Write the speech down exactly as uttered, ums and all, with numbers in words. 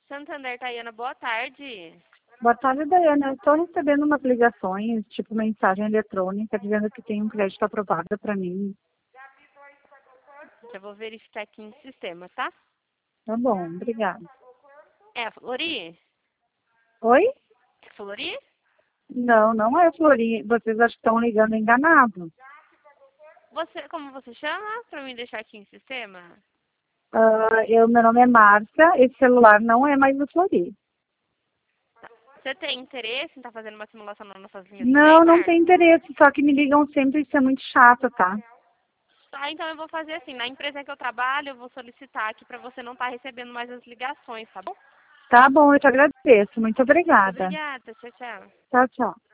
Santander, Tayana, boa tarde. Boa tarde, Daiane. Eu estou recebendo umas ligações, tipo mensagem eletrônica, dizendo que tem um crédito aprovado para mim. Já vou verificar aqui no sistema, tá? Tá bom, obrigada. É a Flori? Oi? É Flori? Não, não é Florinha. Vocês acho que estão ligando enganado. Você, como você chama? Pra mim deixar aqui em sistema? Ah, eu, meu nome é Márcia, esse celular não é mais do Flori. Você tem interesse em estar fazendo uma simulação nas nossas linhas Não, também, não Márcia? tem interesse, só que me ligam sempre, isso é muito chato, tá? Tá, então eu vou fazer assim, na empresa que eu trabalho, eu vou solicitar aqui pra você não estar recebendo mais as ligações, tá bom? Tá bom, eu te agradeço. Muito obrigada. Obrigada, tchau, tchau. Tchau, tchau.